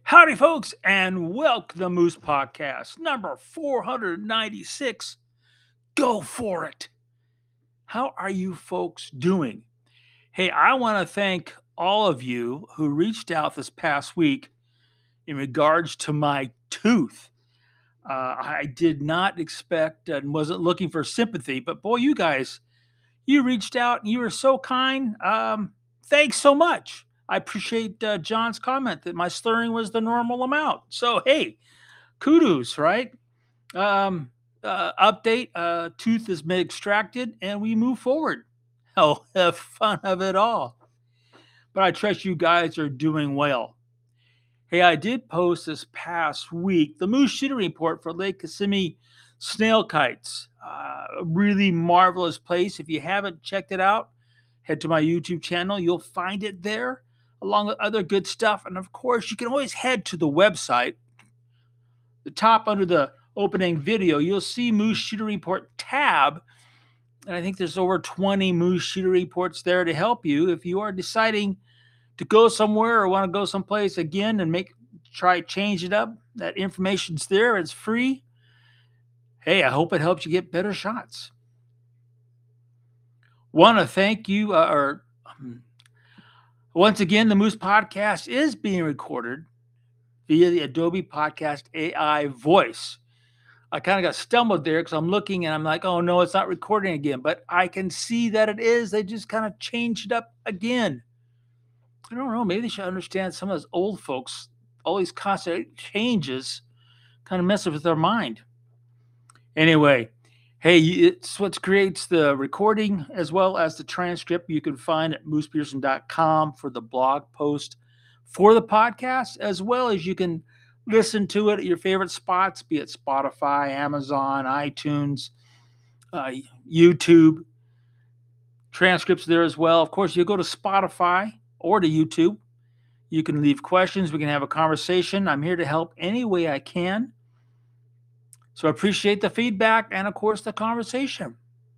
Howdy, folks, and welcome to the Moose Podcast, number 496. Go for it. How are you folks doing? Hey, I want to thank all of you who reached out this past week in regards to my tooth. I did not expect and wasn't looking for sympathy, but boy, you guys, you reached out and you were so kind. Thanks so much. I appreciate John's comment that my slurring was the normal amount. So, hey, kudos, right? Update, tooth is been extracted and we move forward. Hell, have fun of it all. But I trust you guys are doing well. Hey, I did post this past week the moose shooting report for Lake Kissimmee snail kites. A really marvelous place. If you haven't checked it out, head to my YouTube channel. You'll find it there, along with other good stuff. And of course, you can always head to the website. The top under the opening video, you'll see Moose Shooter Report tab. And I think there's over 20 Moose Shooter Reports there to help you if you are deciding to go somewhere or want to go someplace again and change it up. That information's there. It's free. Hey, I hope it helps you get better shots. Want to thank you, once again, the Moose Podcast is being recorded via the Adobe Podcast AI voice. I kind of got stumbled there because I'm looking and I'm like, oh no, it's not recording again. But I can see that it is. They just kind of changed it up again. I don't know. Maybe they should understand some of those old folks, all these constant changes kind of messes with their mind. Anyway, hey, it's what creates the recording as well as the transcript. You can find at moosepearson.com for the blog post for the podcast, as well as you can listen to it at your favorite spots, be it Spotify, Amazon, iTunes, YouTube. Transcripts there as well. Of course, you go to Spotify or to YouTube. You can leave questions. We can have a conversation. I'm here to help any way I can. So I appreciate the feedback and, of course, the conversation.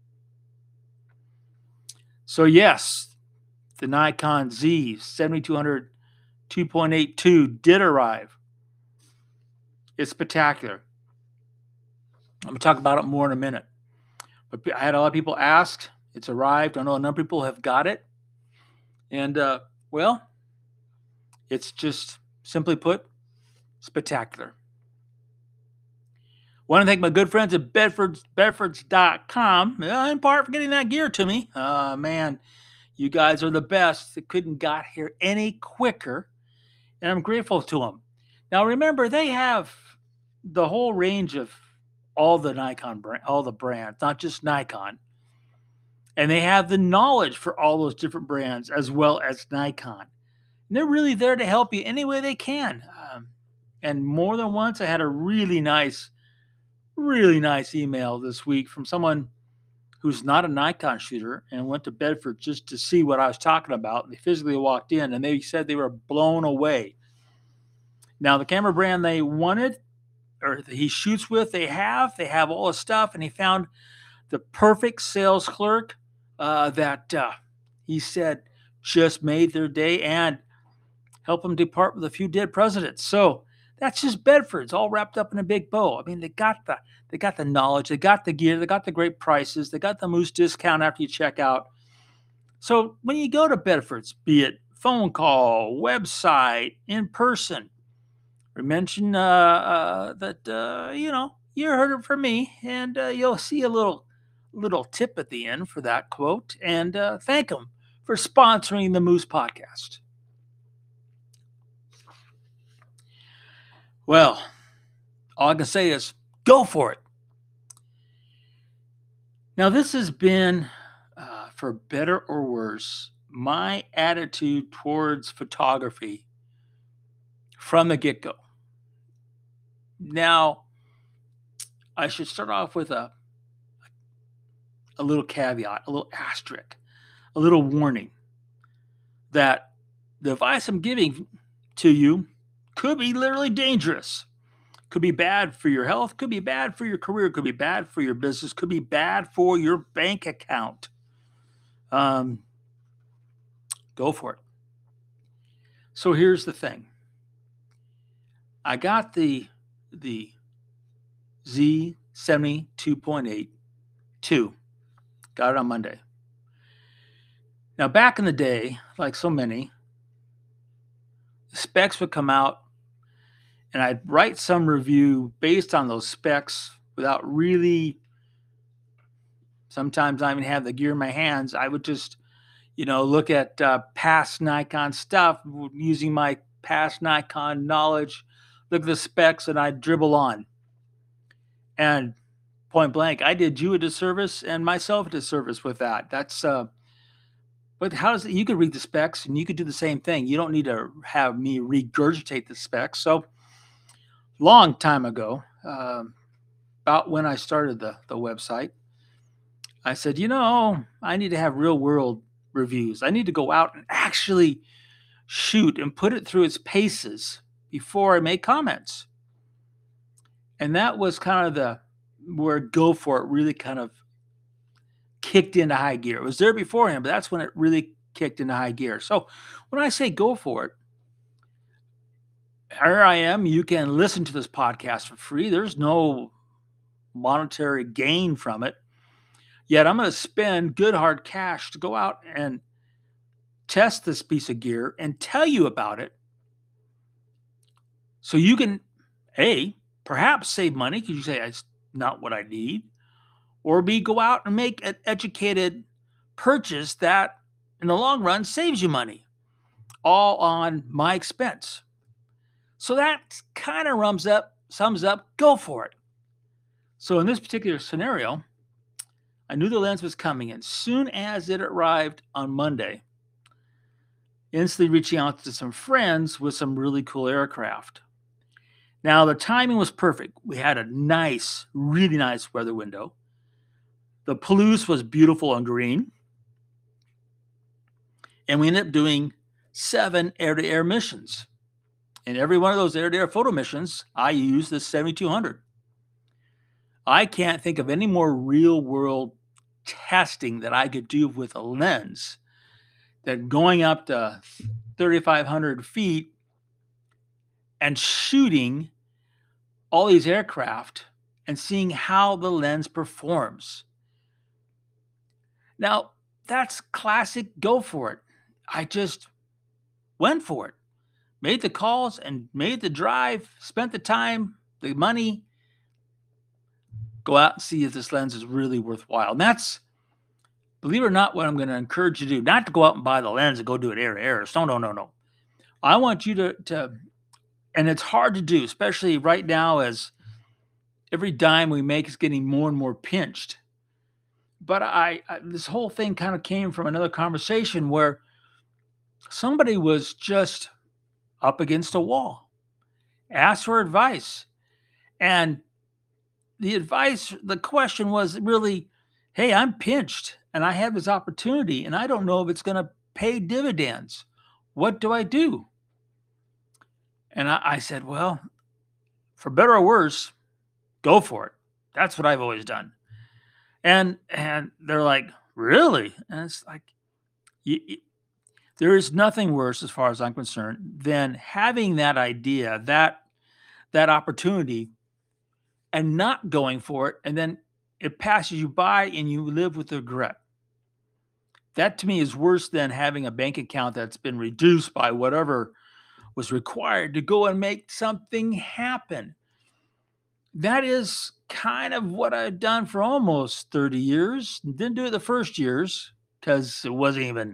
So, yes, the Nikon Z 7200 2.82 did arrive. It's spectacular. I'm going to talk about it more in a minute. But I had a lot of people ask. It's arrived. I know a number of people have got it. And, well, it's just, simply put, spectacular. Want to thank my good friends at Bedfords.com, in part for getting that gear to me. Man, you guys are the best. They couldn't got here any quicker, and I'm grateful to them. Now, remember, they have the whole range of all the Nikon brand, all the brands, not just Nikon. And they have the knowledge for all those different brands as well as Nikon. And they're really there to help you any way they can. And more than once, I had a really nice email this week from someone who's not a Nikon shooter and went to Bedford just to see what I was talking about. They physically walked in and they said they were blown away. Now, the camera brand they wanted or he shoots with, they have all the stuff, and he found the perfect sales clerk that he said just made their day and helped them depart with a few dead presidents. So that's just Bedford's all wrapped up in a big bow. I mean, they got the knowledge, they got the gear, they got the great prices, they got the Moose discount after you check out. So when you go to Bedford's, be it phone call, website, in person, mention that you heard it from me, and you'll see a little tip at the end for that quote, and thank them for sponsoring the Moose Podcast. Well, all I can say is go for it. Now, this has been, for better or worse, my attitude towards photography from the get-go. Now, I should start off with a little caveat, a little asterisk, a little warning that the advice I'm giving to you could be literally dangerous. Could be bad for your health, could be bad for your career, could be bad for your business, could be bad for your bank account. Go for it. So here's the thing. I got the Z72.8 2. Got it on Monday. Now, back in the day, like so many, the specs would come out and I'd write some review based on those specs without really, sometimes not even have the gear in my hands. I would just, look at past Nikon stuff using my past Nikon knowledge, look at the specs, and I'd dribble on. And point blank, I did you a disservice and myself a disservice with that. But how does it, you could read the specs and you could do the same thing. You don't need to have me regurgitate the specs. So, long time ago, about when I started the website, I said, I need to have real world reviews. I need to go out and actually shoot and put it through its paces before I make comments. And that was kind of where Go For It really kind of kicked into high gear. It was there beforehand, but that's when it really kicked into high gear. So when I say go for it, here I am. You can listen to this podcast for free. There's no monetary gain from it. Yet I'm going to spend good hard cash to go out and test this piece of gear and tell you about it. So you can, A, perhaps save money because you say, it's not what I need. Or B, go out and make an educated purchase that in the long run saves you money, all on my expense. So that kind of sums up, go for it. So in this particular scenario, I knew the lens was coming, and soon as it arrived on Monday, instantly reaching out to some friends with some really cool aircraft. Now, the timing was perfect. We had a nice, really nice weather window. The Palouse was beautiful and green. And we ended up doing 7 air-to-air missions. And every one of those air-to-air photo missions, I used the 7200. I can't think of any more real-world testing that I could do with a lens than going up to 3,500 feet and shooting all these aircraft and seeing how the lens performs. Now, that's classic go for it. I just went for it, made the calls and made the drive, spent the time, the money, go out and see if this lens is really worthwhile. And that's, believe it or not, what I'm going to encourage you to do. Not to go out and buy the lens and go do it air to air. No. I want you to, and it's hard to do, especially right now as every dime we make is getting more and more pinched. But this whole thing kind of came from another conversation where somebody was just up against a wall, asked for advice. And the question was really, hey, I'm pinched and I have this opportunity and I don't know if it's going to pay dividends. What do I do? And I said, well, for better or worse, go for it. That's what I've always done. And they're like, really? And it's like, there is nothing worse, as far as I'm concerned, than having that idea, that opportunity, and not going for it, and then it passes you by and you live with regret. That to me is worse than having a bank account that's been reduced by whatever was required to go and make something happen. That is kind of what I've done for almost 30 years. Didn't do it the first years because it wasn't even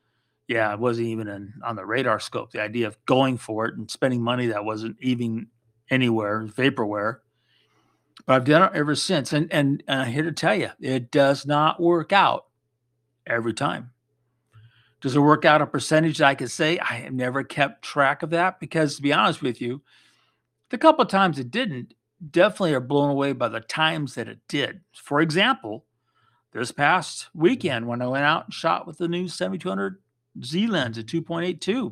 on the radar scope. The idea of going for it and spending money that wasn't even anywhere, vaporware. But I've done it ever since. And I'm here to tell you, it does not work out every time. Does it work out a percentage that I could say? I have never kept track of that because, to be honest with you, the couple of times it didn't, definitely are blown away by the times that it did. For example, this past weekend when I went out and shot with the new 7200 Z lens at 2.82.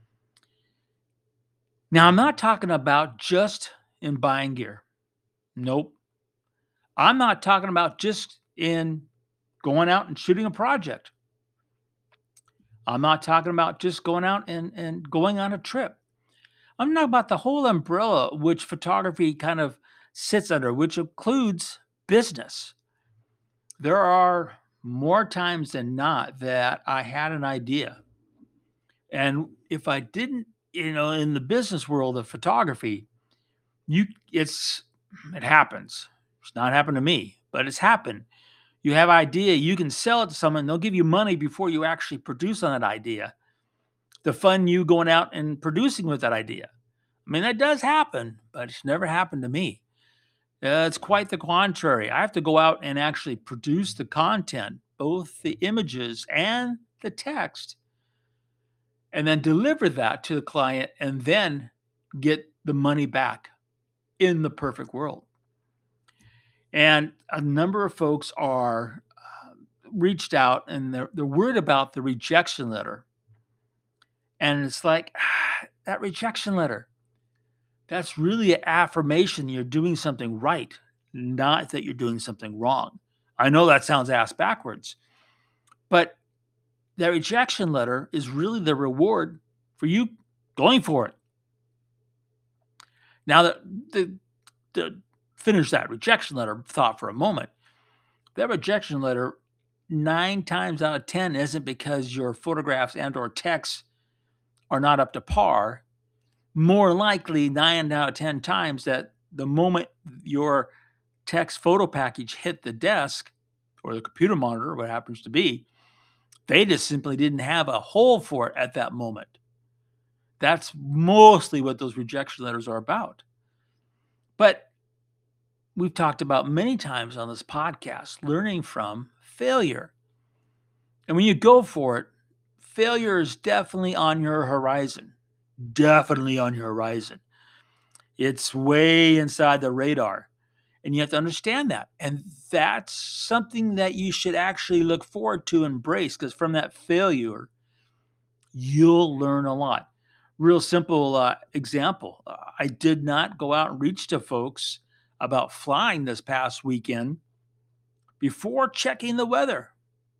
Now, I'm not talking about just in buying gear. Nope. I'm not talking about just in going out and shooting a project. I'm not talking about just going out and going on a trip. I'm talking about the whole umbrella which photography kind of sits under, which includes business. There are more times than not that I had an idea. And if I didn't, in the business world of photography, you it's it happens. It's not happened to me, but it's happened. You have idea, you can sell it to someone, they'll give you money before you actually produce on that idea. The fun you going out and producing with that idea. I mean, that does happen, but it's never happened to me. It's quite the contrary. I have to go out and actually produce the content, both the images and the text, and then deliver that to the client and then get the money back in the perfect world. And a number of folks are reached out and they're worried about the rejection letter. And it's like, that rejection letter, that's really an affirmation you're doing something right, not that you're doing something wrong. I know that sounds ass backwards, but that rejection letter is really the reward for you going for it. Now, the finish that rejection letter thought for a moment. That rejection letter, 9 times out of 10, isn't because your photographs and or texts are not up to par. More likely, 9 out of 10 times, that the moment your text photo package hit the desk or the computer monitor, what happens to be, they just simply didn't have a hole for it at that moment. That's mostly what those rejection letters are about. But we've talked about many times on this podcast, learning from failure. And when you go for it, failure is definitely on your horizon. Definitely on your horizon. It's way inside the radar. And you have to understand that. And that's something that you should actually look forward to, embrace, because from that failure, you'll learn a lot. Real simple example. I did not go out and reach to folks about flying this past weekend before checking the weather.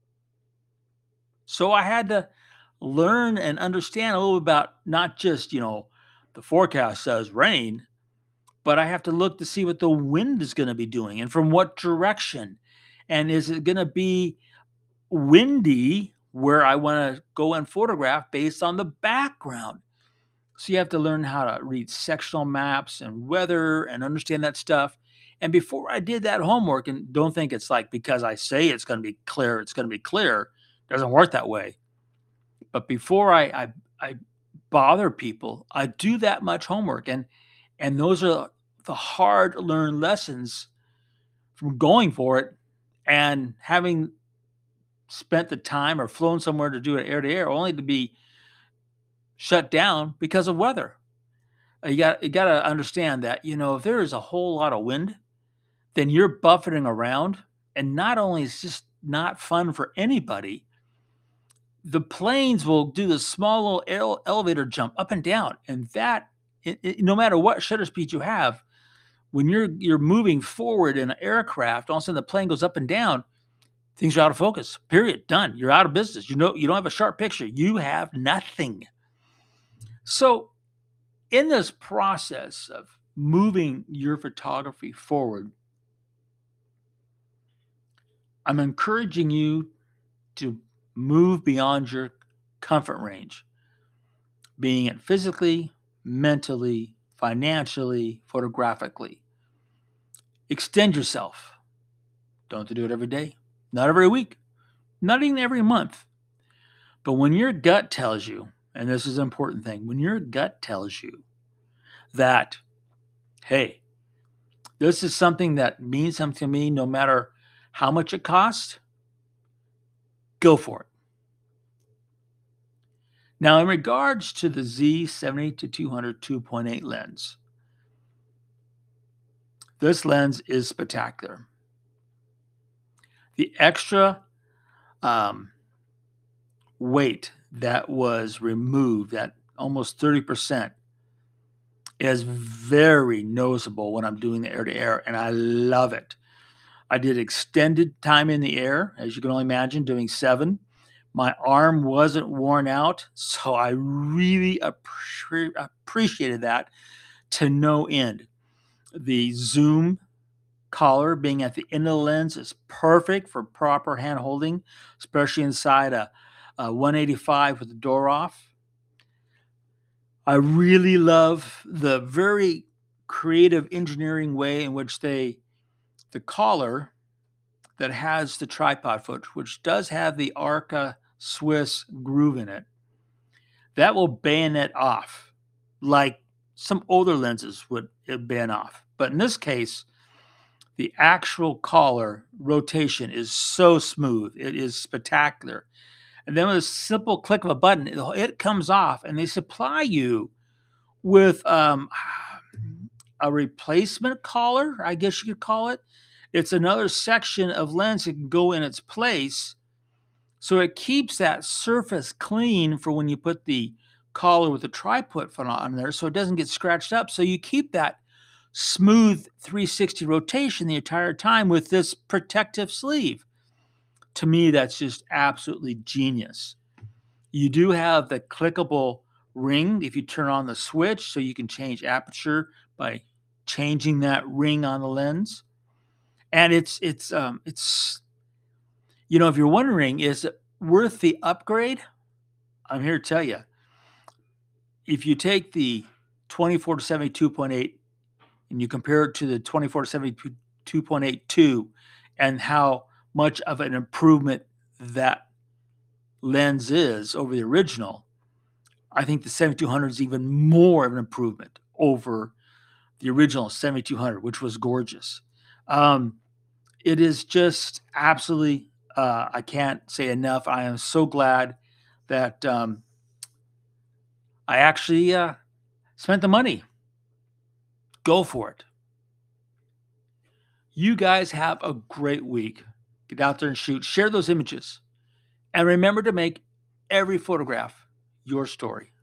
So I had to learn and understand a little about not just, the forecast says rain, but I have to look to see what the wind is going to be doing and from what direction. And is it going to be windy where I want to go and photograph based on the background? So you have to learn how to read sectional maps and weather and understand that stuff. And before I did that homework, and don't think it's like because I say it's going to be clear, it's going to be clear. It doesn't work that way. But before I bother people, I do that much homework. And those are the hard learned lessons from going for it and having spent the time or flown somewhere to do it air to air, only to be shut down because of weather. You got to understand that, if there is a whole lot of wind, then you're buffeting around, and not only is just not fun for anybody, the planes will do the small little elevator jump up and down, and that no matter what shutter speed you have, when you're moving forward in an aircraft, all of a sudden the plane goes up and down, things are out of focus. Period. Done. You're out of business. You don't have a sharp picture. You have nothing. So, in this process of moving your photography forward, I'm encouraging you to move beyond your comfort range, being it physically, mentally, financially, photographically. Extend yourself. Don't have to do it every day, not every week, not even every month. But when your gut tells you, and this is an important thing, when your gut tells you that, hey, this is something that means something to me no matter how much it costs, go for it. Now, in regards to the Z70-200 2.8 lens, this lens is spectacular. The extra weight that was removed, that almost 30%, is very noticeable when I'm doing the air-to-air, and I love it. I did extended time in the air, as you can only imagine, doing 7, My arm wasn't worn out, so I really appreciated that to no end. The zoom collar being at the end of the lens is perfect for proper hand holding, especially inside a 185 with the door off. I really love the very creative engineering way in which the collar that has the tripod foot, which does have the Arca Swiss groove in it, that will bayonet off like some older lenses would bayonet off. But in this case, the actual collar rotation is so smooth. It is spectacular. And then with a simple click of a button, it comes off, and they supply you with a replacement collar, I guess you could call it. It's another section of lens that can go in its place. So it keeps that surface clean for when you put the collar with the tripod foot on there so it doesn't get scratched up. So you keep that smooth 360 rotation the entire time with this protective sleeve. To me, that's just absolutely genius. You do have the clickable ring if you turn on the switch, so you can change aperture by changing that ring on the lens. And it's if you're wondering, is it worth the upgrade? I'm here to tell you. If you take the 24 to 72.8 and you compare it to the 24 to 72.82 and how much of an improvement that lens is over the original, I think the 7200 is even more of an improvement over the original 7200, which was gorgeous. It is just absolutely, I can't say enough. I am so glad that I actually spent the money. Go for it. You guys have a great week. Get out there and shoot. Share those images. And remember to make every photograph your story.